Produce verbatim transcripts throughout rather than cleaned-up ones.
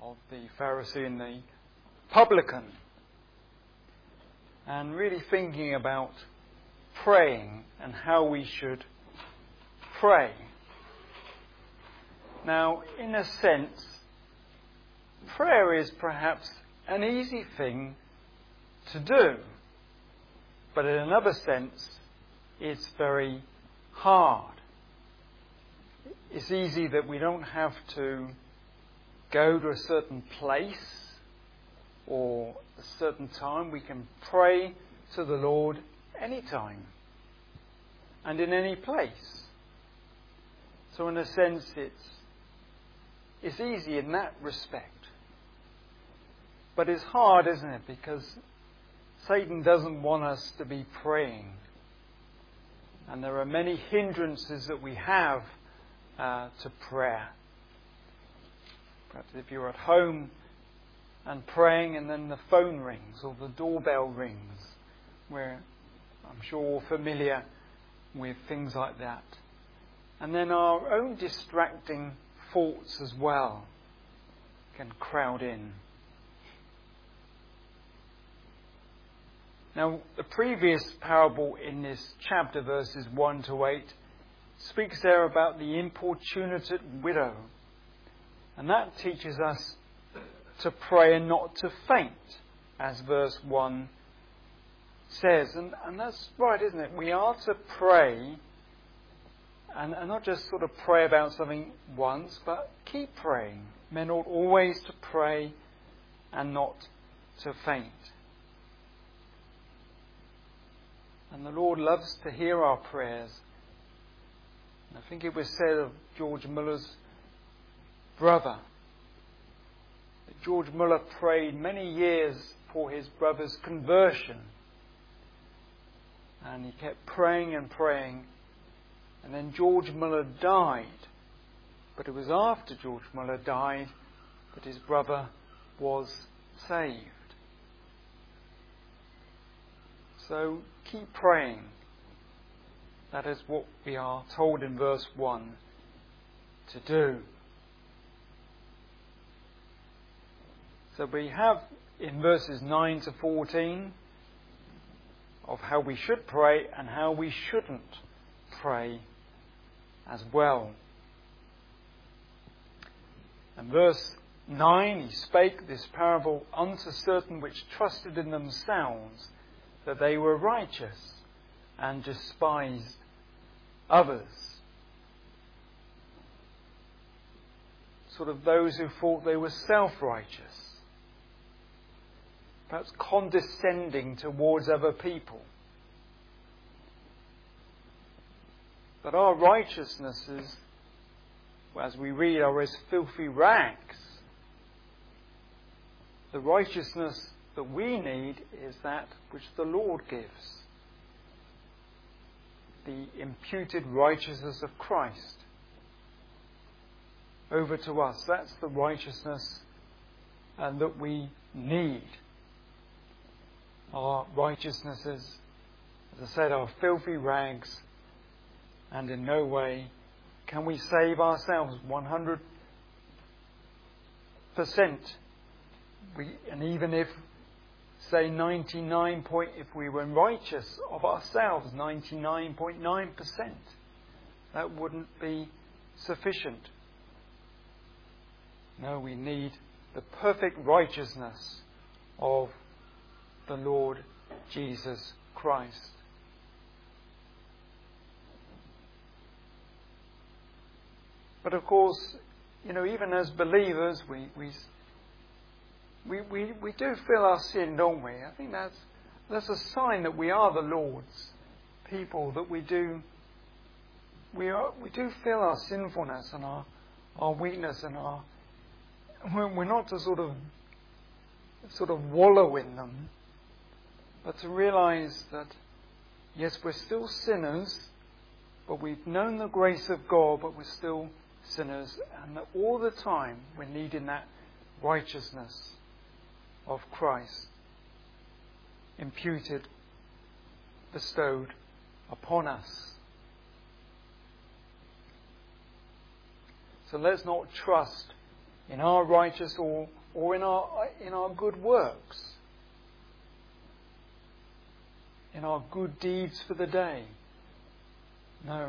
of the Pharisee and the publican, and really thinking about praying and how we should pray. Now, in a sense, prayer is perhaps an easy thing to do, but in another sense, it's very hard. It's easy that we don't have to go to a certain place or a certain time. We can pray to the Lord anytime and in any place. So in a sense, it's it's easy in that respect. But it's hard, isn't it? Because Satan doesn't want us to be praying. And there are many hindrances that we have uh, to prayer. Perhaps if you're at home and praying and then the phone rings or the doorbell rings, we're, I'm sure, all familiar with things like that. And then our own distracting thoughts as well can crowd in. Now, the previous parable in this chapter, verses one to eight, speaks there about the importunate widow. And that teaches us to pray and not to faint, as verse one says. And, and that's right, isn't it? We are to pray, and, and not just sort of pray about something once, but keep praying. Men ought always to pray and not to faint. And the Lord loves to hear our prayers. And I think it was said of George Muller's brother that George Muller prayed many years for his brother's conversion. And he kept praying and praying. And then George Muller died. But it was after George Muller died that his brother was saved. So keep praying. That is what we are told in verse one to do. So we have in verses nine to fourteen of how we should pray and how we shouldn't pray as well. And verse nine, he spake this parable unto certain which trusted in themselves that they were righteous and despised others. Sort of those who thought they were self-righteous, perhaps condescending towards other people. But our righteousnesses, as we read, are as filthy rags. The righteousness that we need is that which the Lord gives. The imputed righteousness of Christ over to us. That's the righteousness and that we need. Our righteousnesses, as I said, are filthy rags, and in no way can we save ourselves one hundred percent. We, and even if, say, ninety-nine point, if we were righteous of ourselves, ninety-nine point nine percent, that wouldn't be sufficient. No, we need the perfect righteousness of the Lord Jesus Christ. But of course, you know, even as believers, we we we we, we do feel our sin, don't we? I think that's that's a sign that we are the Lord's people, that we do we are we do feel our sinfulness and our our weakness and our we're not to sort of sort of wallow in them, but to realise that yes, we're still sinners, but we've known the grace of God, but we're still sinners, and that all the time we're needing that righteousness of Christ imputed, bestowed upon us. So let's not trust in our righteous or, or in our in our good works, in our good deeds for the day. No.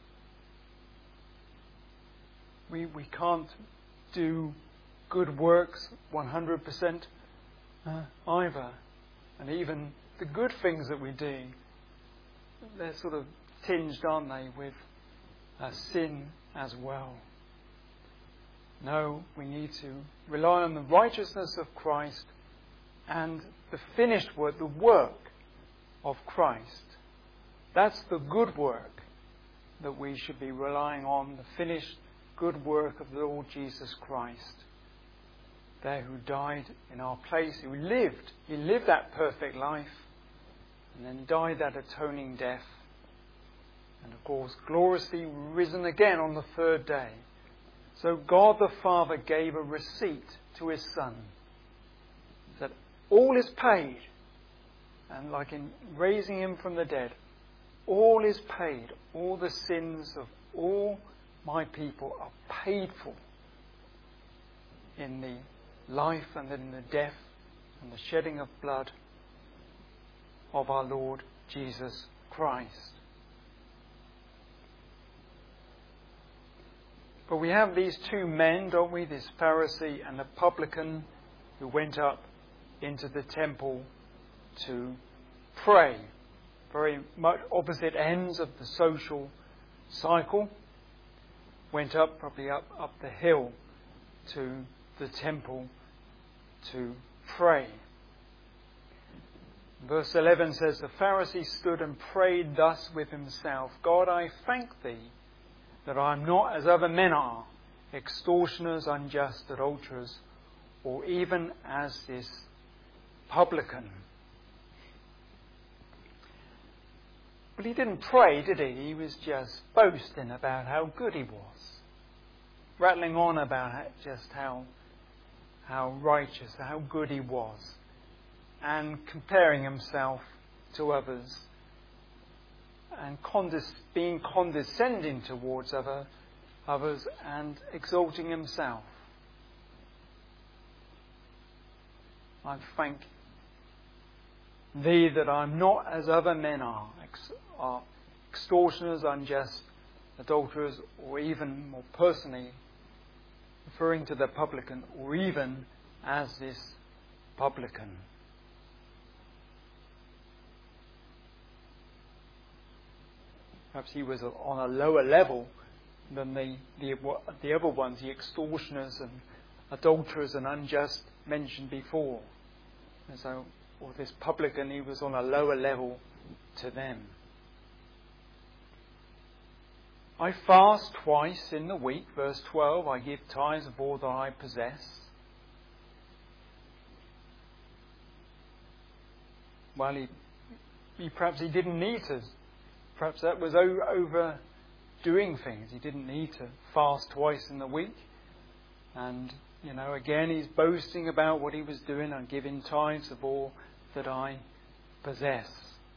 We we can't do good works one hundred percent uh, either. And even the good things that we do, they're sort of tinged, aren't they, with uh, sin as well. No, we need to rely on the righteousness of Christ and the finished work, the work of Christ. That's the good work that we should be relying on, the finished good work of the Lord Jesus Christ. There who died in our place, who lived, he lived that perfect life and then died that atoning death. And of course, gloriously risen again on the third day. So God the Father gave a receipt to his Son that all is paid. And like in raising him from the dead, all is paid. All the sins of all my people are paid for in the life and in the death and the shedding of blood of our Lord Jesus Christ. But we have these two men, don't we? This Pharisee and a publican who went up into the temple to pray. Very much opposite ends of the social cycle. Went up, probably up, up the hill to the temple to pray. Verse eleven says, the Pharisee stood and prayed thus with himself, God, I thank thee that I am not as other men are, extortioners, unjust, adulterers, or even as this publican. But he didn't pray, did he? He was just boasting about how good he was. Rattling on about how, just how, how righteous, how good he was. And comparing himself to others. And condes- being condescending towards other, others and exalting himself. I thank thee that I'm not as other men are, ex- are extortioners, unjust, adulterers, or even more personally, referring to the publican, or even as this publican. Perhaps he was on a lower level than the, the, the other ones, the extortioners and adulterers and unjust mentioned before. And so, or this publican, he was on a lower level to them. I fast twice in the week, verse twelve, I give tithes of all that I possess. Well, he, he perhaps he didn't need to. Perhaps that was overdoing things. He didn't need to fast twice in the week. And, you know, again, he's boasting about what he was doing and giving tithes of all that I possess.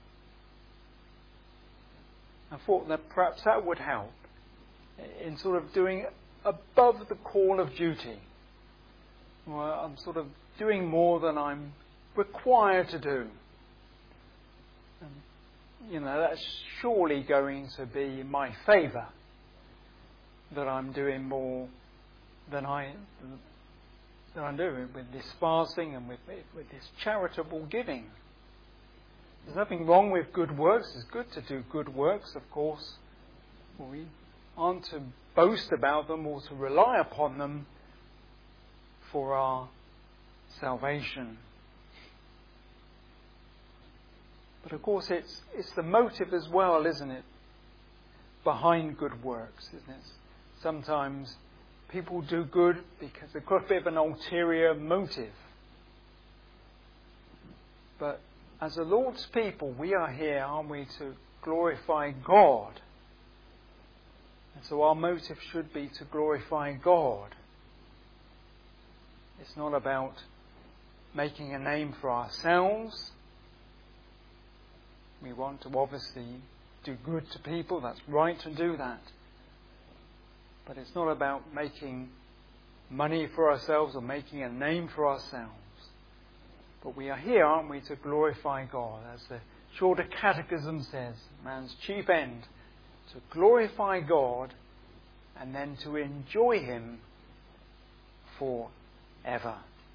I thought that perhaps that would help in sort of doing above the call of duty. Well, I'm sort of doing more than I'm required to do. And, you know, that's surely going to be in my favour, that I'm doing more than, I, than I'm doing with this fasting and with, with this charitable giving. There's nothing wrong with good works. It's good to do good works, of course. We aren't to boast about them or to rely upon them for our salvation. But of course it's it's the motive as well, isn't it? Behind good works, isn't it? Sometimes people do good because they've got a bit of an ulterior motive. But as the Lord's people, we are here, aren't we, to glorify God. And so our motive should be to glorify God. It's not about making a name for ourselves. We want to obviously do good to people. That's right to do that. But it's not about making money for ourselves or making a name for ourselves. But we are here, aren't we, to glorify God. As the Shorter Catechism says, man's chief end, to glorify God and then to enjoy Him forever.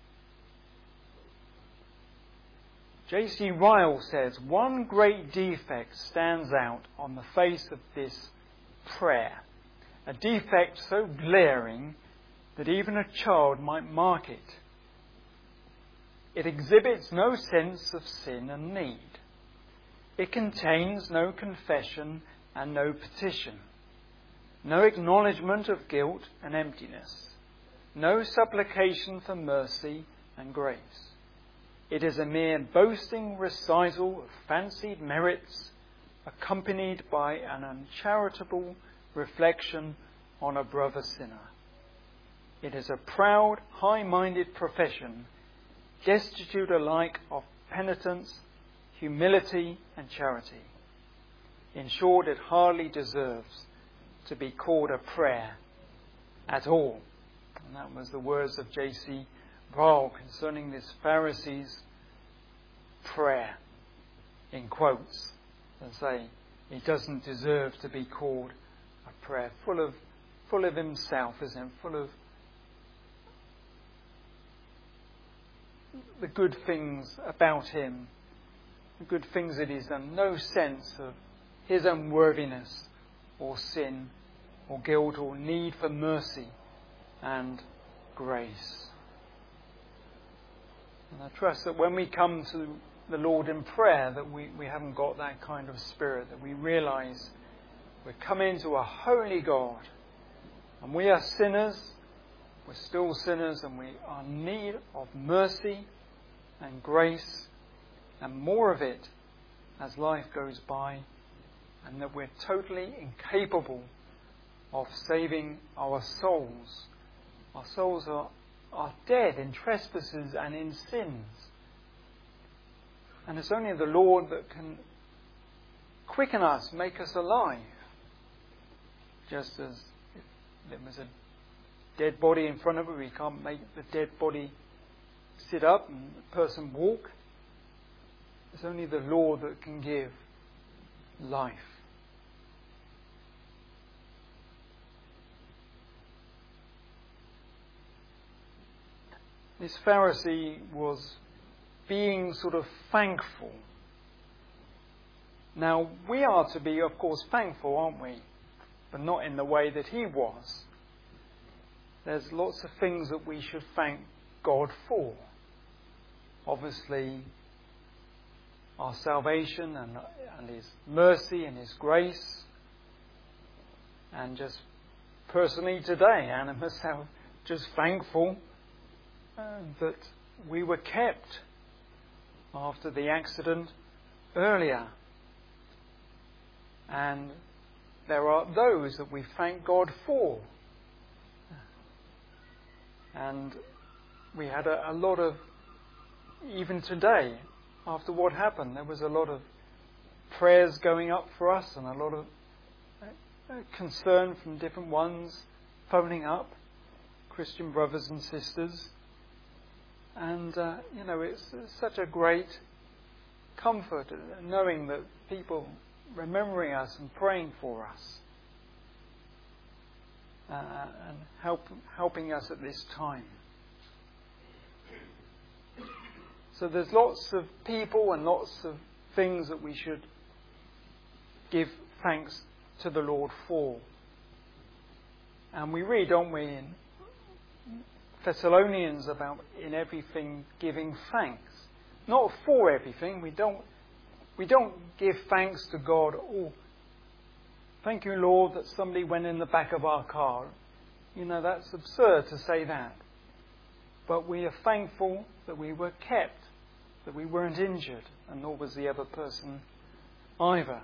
J C Ryle says, one great defect stands out on the face of this prayer, a defect so glaring that even a child might mark it. It exhibits no sense of sin and need. It contains no confession and no petition, no acknowledgement of guilt and emptiness, no supplication for mercy and grace. It is a mere boasting recital of fancied merits, accompanied by an uncharitable reflection on a brother sinner. It is a proud, high-minded profession, destitute alike of penitence, humility and charity. In short, it hardly deserves to be called a prayer at all. And that was the words of J C Ryle concerning this Pharisee's prayer, in quotes, and say it doesn't deserve to be called a prayer. Full of, full of himself, isn't it? Full of the good things about him, the good things that he's done. No sense of his unworthiness or sin or guilt or need for mercy and grace. And I trust that when we come to the Lord in prayer, that we, we haven't got that kind of spirit, that we realise we're coming to a holy God and we are sinners, we're still sinners, and we are in need of mercy and grace and more of it as life goes by, and that we're totally incapable of saving our souls. Our souls are, are dead in trespasses and in sins. And it's only the Lord that can quicken us, make us alive. Just as if there was a dead body in front of us, we can't make the dead body sit up and the person walk. It's only the Lord that can give life. This Pharisee was being sort of thankful. Now, we are to be, of course, thankful, aren't we? But not in the way that he was. There's lots of things that we should thank God for. Obviously, our salvation and, and His mercy and His grace. And just personally today, Anne and myself, just thankful uh, that we were kept after the accident earlier. And there are those that we thank God for. And we had a, a lot of, even today, after what happened, there was a lot of prayers going up for us and a lot of uh, concern from different ones phoning up, Christian brothers and sisters. And, uh, you know, it's, it's such a great comfort knowing that people remembering us and praying for us uh, and help, helping us at this time. So there's lots of people and lots of things that we should give thanks to the Lord for. And we read, don't we, in Thessalonians about in everything giving thanks. Not for everything. We don't we don't give thanks to God. Oh, thank you, Lord, that somebody went in the back of our car. You know, that's absurd to say that. But we are thankful that we were kept, that we weren't injured, and nor was the other person either.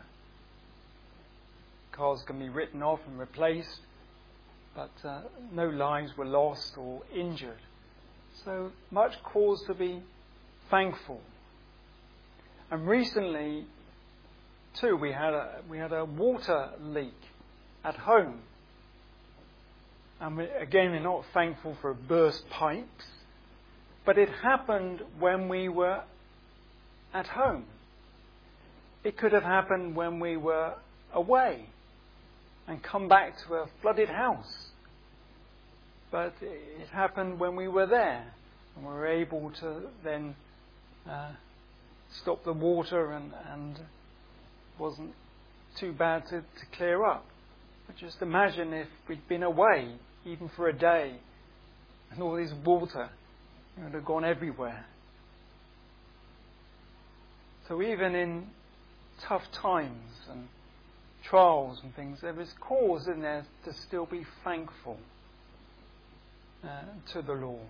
Cars can be written off and replaced, but uh, no lives were lost or injured. So much cause to be thankful. And recently, too, we had a we had a water leak at home. And we, again, we're not thankful for burst pipes, but it happened when we were at home. It could have happened when we were away and come back to a flooded house. But it happened when we were there, and we were able to then uh, stop the water, and, and wasn't too bad to, to clear up. But just imagine if we'd been away, even for a day, and all this water would have gone everywhere. So even in tough times and trials and things, there is cause in there to still be thankful uh, to the Lord.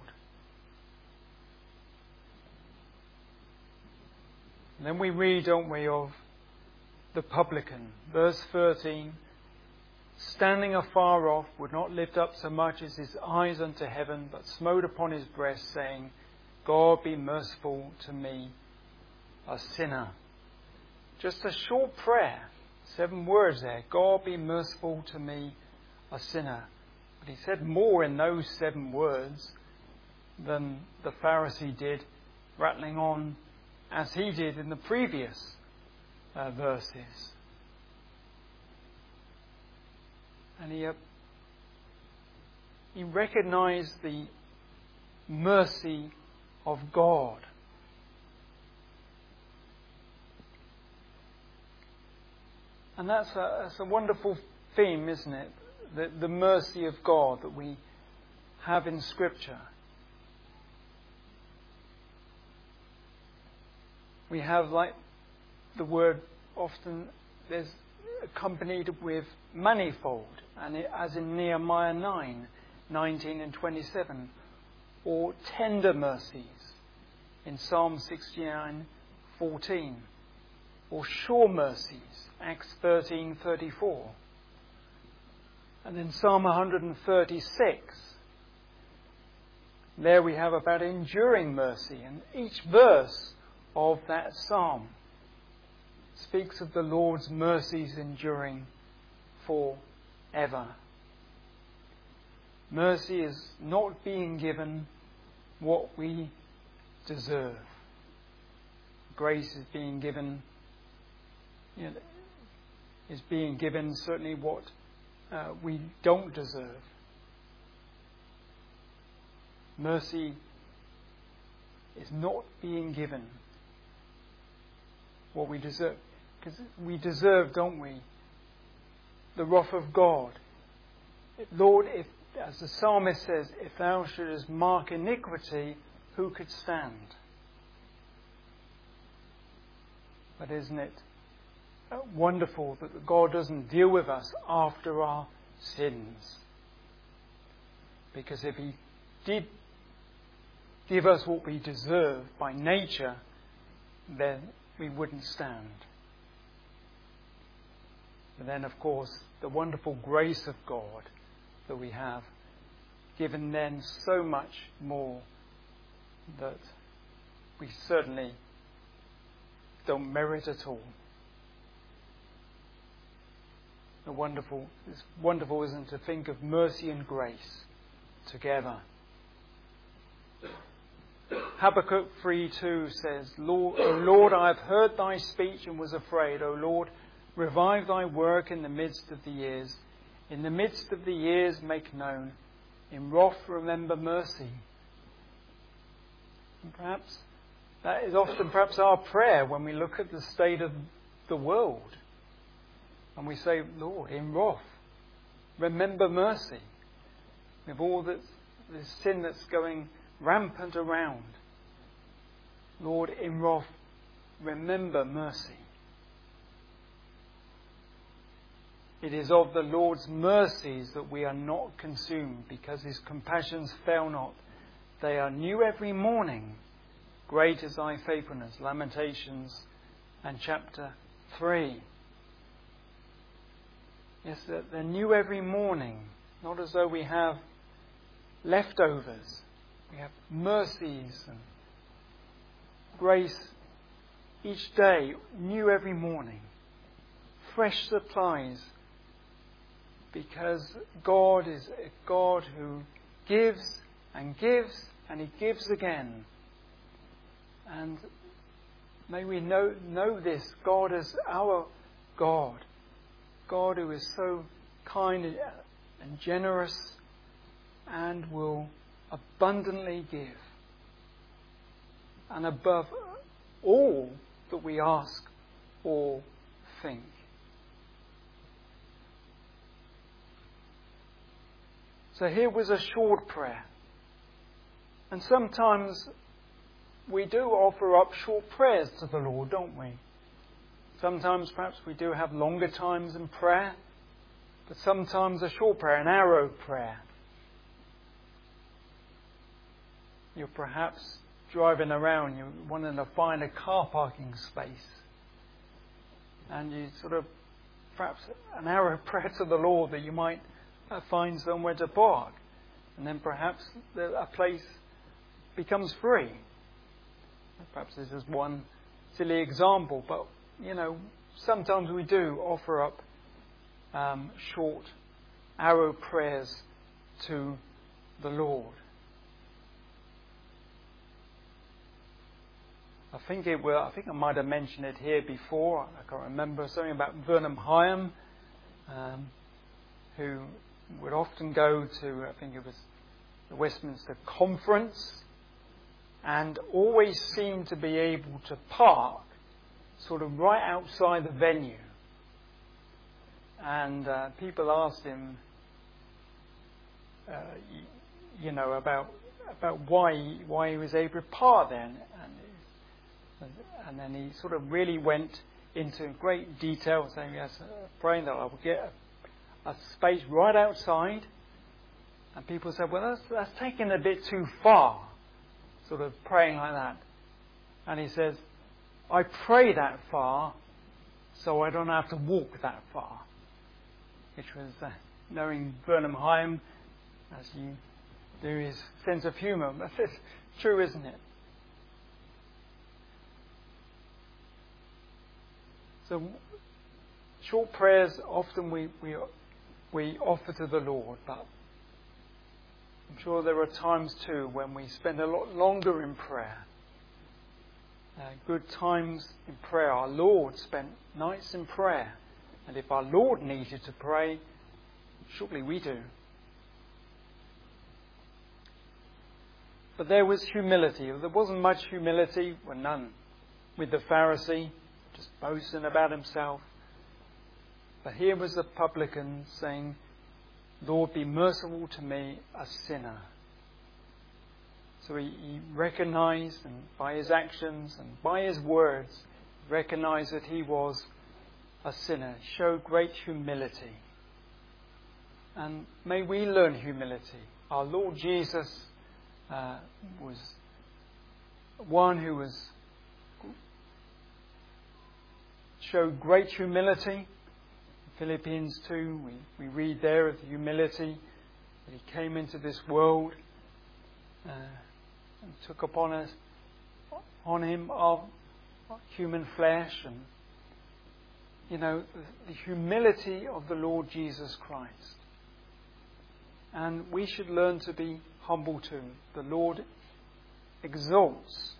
And then we read, don't we, of the publican, verse thirteen, standing afar off, would not lift up so much as his eyes unto heaven, but smote upon his breast, saying, God be merciful to me, a sinner. Just a short prayer, seven words there. God be merciful to me, a sinner. But he said more in those seven words than the Pharisee did, rattling on as he did in the previous uh, verses. And he, uh, he recognized the mercy of God. And that's a, that's a wonderful theme, isn't it? The, the mercy of God that we have in Scripture. We have, like the word often, there's accompanied with manifold, and it, as in Nehemiah nine, nineteen and twenty-seven, or tender mercies in Psalm sixty-nine, fourteen, or sure mercies, Acts thirteen, thirty-four. And in Psalm one thirty-six, there we have about enduring mercy, and each verse of that psalm speaks of the Lord's mercies enduring forever. Mercy is not being given what we deserve. Grace is being given, you know, is being given certainly what uh, we don't deserve. Mercy is not being given what we deserve. Because we deserve, don't we, the wrath of God. Lord, if, as the psalmist says, if thou shouldest mark iniquity, who could stand? But isn't it wonderful that God doesn't deal with us after our sins? Because if he did give us what we deserve by nature, then we wouldn't stand. But then, of course, the wonderful grace of God that we have, given then so much more that we certainly don't merit at all. The wonderful, it's wonderful, isn't it, to think of mercy and grace together. Habakkuk three two says, Lord, O Lord, I have heard thy speech and was afraid. O Lord, revive thy work in the midst of the years. In the midst of the years make known. In wrath remember mercy. And perhaps that is often perhaps our prayer when we look at the state of the world. And we say, Lord, in wrath, remember mercy. With all the, the sin that's going rampant around. Lord, in wrath, remember mercy. It is of the Lord's mercies that we are not consumed, because his compassions fail not. They are new every morning. Great is thy faithfulness. Lamentations and chapter three. Yes, they're new every morning. Not as though we have leftovers. We have mercies and grace each day, new every morning. Fresh supplies because God is a God who gives and gives and He gives again. And may we know, know this, God is our God. God who is so kind and generous and will abundantly give. And above all that we ask or think. So here was a short prayer. And sometimes we do offer up short prayers to the Lord, don't we? Sometimes perhaps we do have longer times in prayer, but sometimes a short prayer, an arrow prayer. You're perhaps driving around, you're wanting to find a car parking space, and you sort of, perhaps an arrow prayer to the Lord that you might find somewhere to park, and then perhaps a place becomes free. Perhaps this is one silly example, but you know, sometimes we do offer up um, short arrow prayers to the Lord. I think it will. I think I might have mentioned it here before. I can't remember, something about Burnham Hyam, um, who would often go to, I think it was the Westminster Conference, and always seemed to be able to park sort of right outside the venue. And uh, people asked him, uh, you, you know, about about why why he was able to park there. And, and then he sort of really went into great detail, saying, yes, uh, praying that I will get a, a space right outside. And people said, well, that's, that's taken a bit too far, sort of praying like that. And he says, I pray that far so I don't have to walk that far. Which was, uh, knowing Burnham Hyam, as you do, his sense of humour. But it's true, isn't it? So, short prayers often we, we, we offer to the Lord, but I'm sure there are times too when we spend a lot longer in prayer. Uh, good times in prayer. Our Lord spent nights in prayer. And if our Lord needed to pray, surely we do. But there was humility. There wasn't much humility, well, none, with the Pharisee, just boasting about himself. But here was the publican saying, Lord, be merciful to me, a sinner. So he, he recognized, and by his actions and by his words, recognized that he was a sinner. Showed great humility. And may we learn humility. Our Lord Jesus uh, was one who was showed great humility. Philippians two, we, we read there of the humility that he came into this world uh, and took upon us, on him our human flesh, and you know, the, the humility of the Lord Jesus Christ. And we should learn to be humble too. The Lord exalts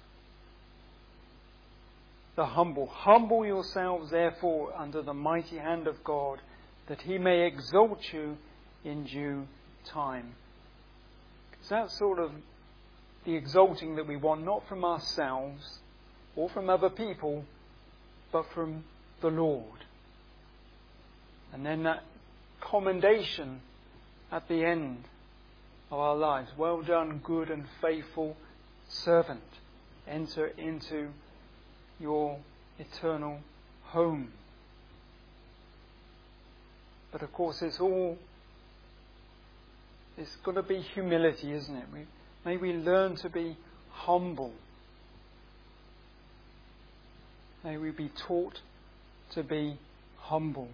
the humble. Humble yourselves, therefore, under the mighty hand of God, that he may exalt you in due time. Because that's sort of the exalting that we want, not from ourselves or from other people, but from the Lord. And then that commendation at the end of our lives. Well done, good and faithful servant. Enter into your eternal home. But of course it's all, it's got to be humility, isn't it? We, may we learn to be humble. May we be taught to be humble.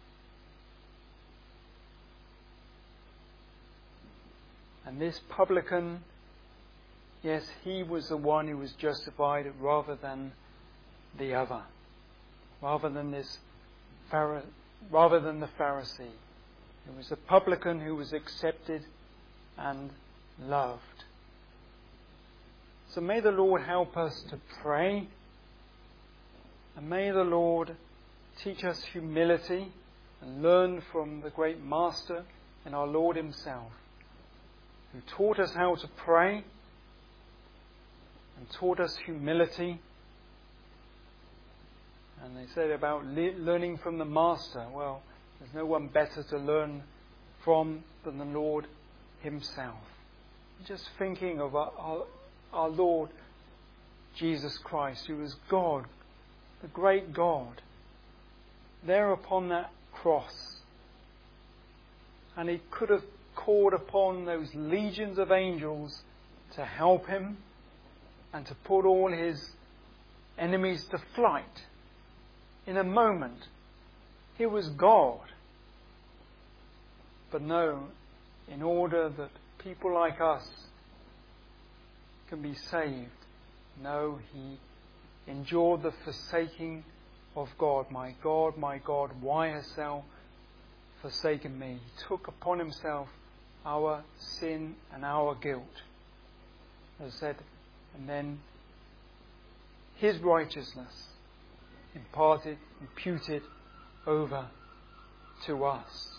And this publican, yes, he was the one who was justified rather than the other, rather than this Pharaoh, rather than the Pharisee, He was a publican who was accepted and loved. So may the Lord help us to pray, and may the Lord teach us humility and learn from the great Master and our Lord himself, who taught us how to pray and taught us humility. And they said about le- learning from the Master. Well, there's no one better to learn from than the Lord himself. Just thinking of our, our, our Lord Jesus Christ, who is God, the great God, there upon that cross. And he could have called upon those legions of angels to help him and to put all his enemies to flight. In a moment, he was God. But no, in order that people like us can be saved, no, he endured the forsaking of God. My God, my God, why hast thou forsaken me? He took upon himself our sin and our guilt. As I said, and then his righteousness imparted, imputed over to us.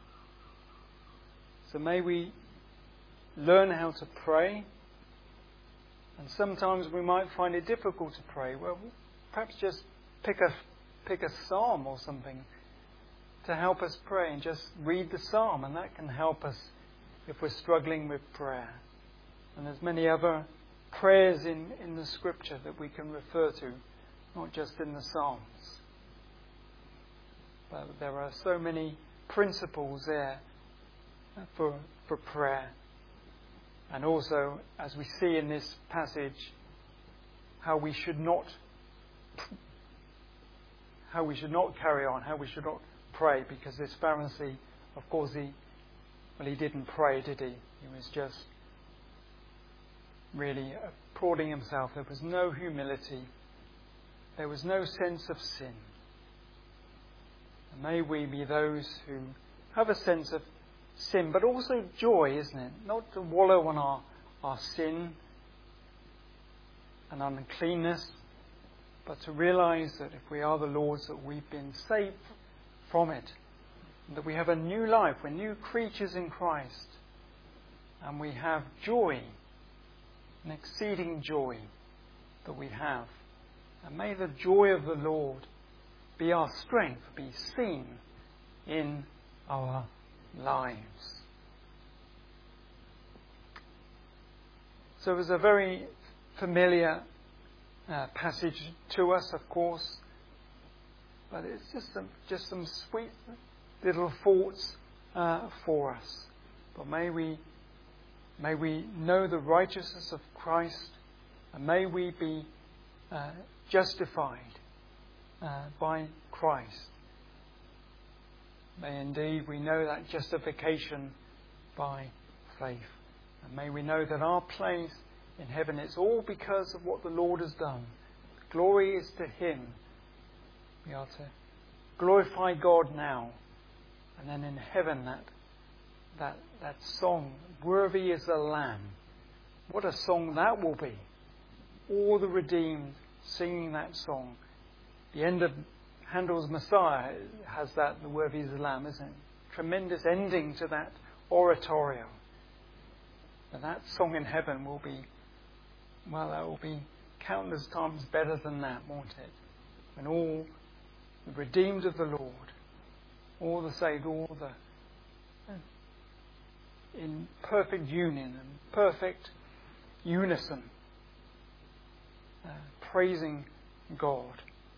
So may we learn how to pray. And sometimes we might find it difficult to pray. Well, perhaps just pick a pick a psalm or something to help us pray, and just read the psalm, and that can help us if we're struggling with prayer. And there's many other prayers in, in the scripture that we can refer to, not just in the psalms. But there are so many principles there for for prayer. And also, as we see in this passage, how we should not how we should not carry on, how we should not pray, because this Pharisee, of course, he well, he didn't pray, did he? He was just really applauding himself. There was no humility. There was no sense of sin. And may we be those who have a sense of sin, but also joy, isn't it? Not to wallow on our, our sin and uncleanness, but to realize that if we are the Lord's, that we've been saved from it, and that we have a new life, we're new creatures in Christ, and we have joy, an exceeding joy that we have. And may the joy of the Lord be our strength, be seen in our lives. So it was a very familiar uh, passage to us, of course, but it's just some, just some sweet little thoughts uh, for us. But may we may we know the righteousness of Christ, and may we be uh, justified uh, by Christ. May indeed we know that justification by faith. And may we know that our place in heaven is all because of what the Lord has done. Glory is to him. We are to glorify God now. And then in heaven that that that song, worthy is the Lamb. What a song that will be. All the redeemed singing that song. The end of Handel's Messiah has that, the worthy is the Lamb, isn't it? Tremendous ending to that oratorio. And that song in heaven will be, well, that will be countless times better than that, won't it? When all the redeemed of the Lord, all the saved, all the in perfect union and perfect unison, uh, praising God.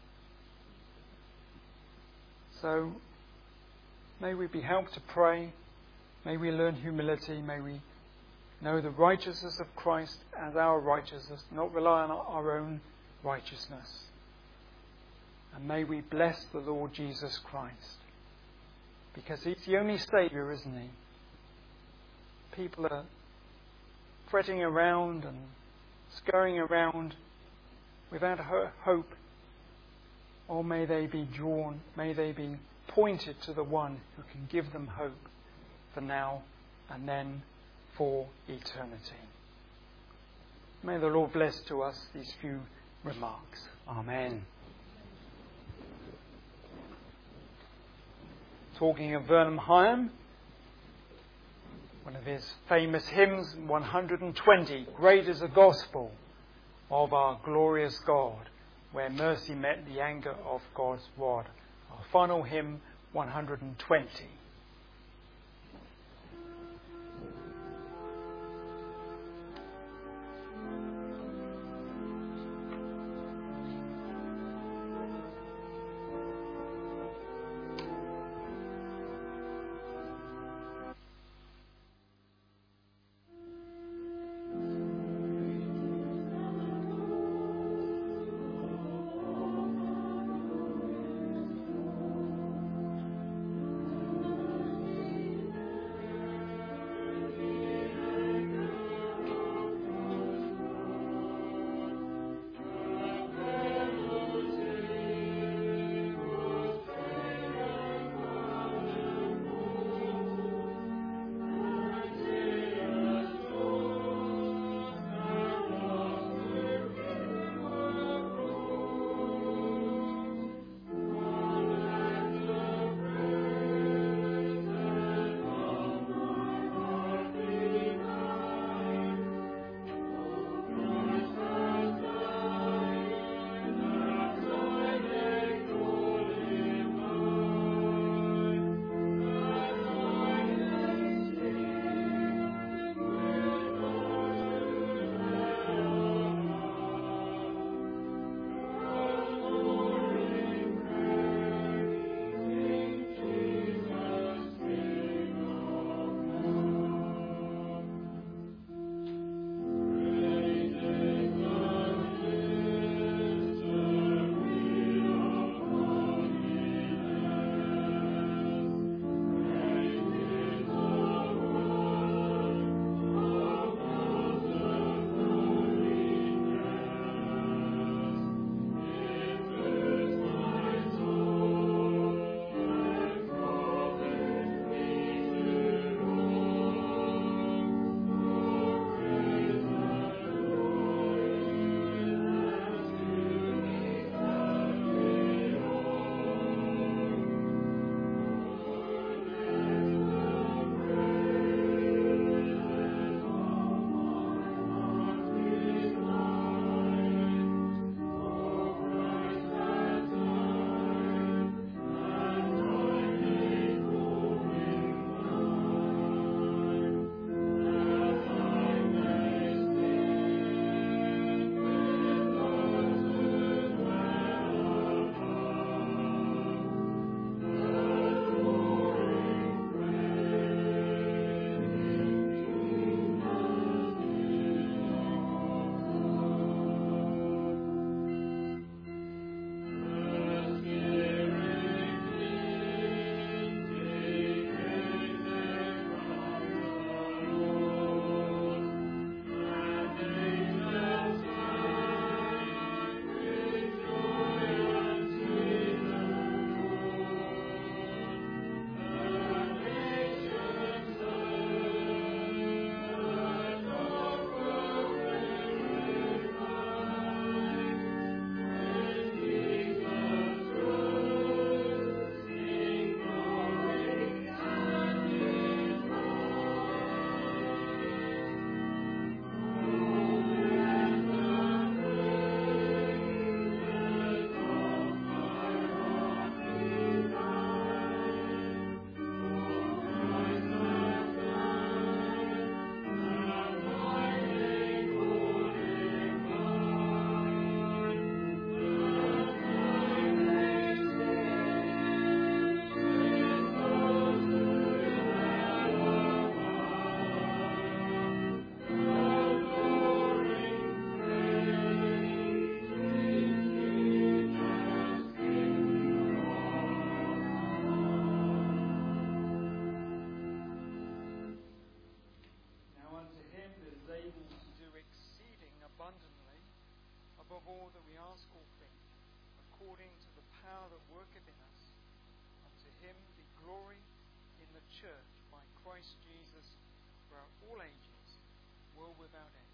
So may we be helped to pray. May we learn humility. May we know the righteousness of Christ as our righteousness, not rely on our own righteousness. And may we bless the Lord Jesus Christ, because he's the only Saviour, isn't he? People are fretting around and scurrying around without hope. Or may they be drawn, may they be pointed to the one who can give them hope, for now and then for eternity. May the Lord bless to us these few remarks. Amen. Talking of Vernon Hyam, one of his famous hymns, one hundred twenty, Great is the Gospel of our glorious God, where mercy met the anger of God's rod. Our final hymn, one hundred twenty. above all that we ask or think, according to the power that worketh in us. Unto him be glory in the church by Christ. Christ Jesus throughout all ages, world without end.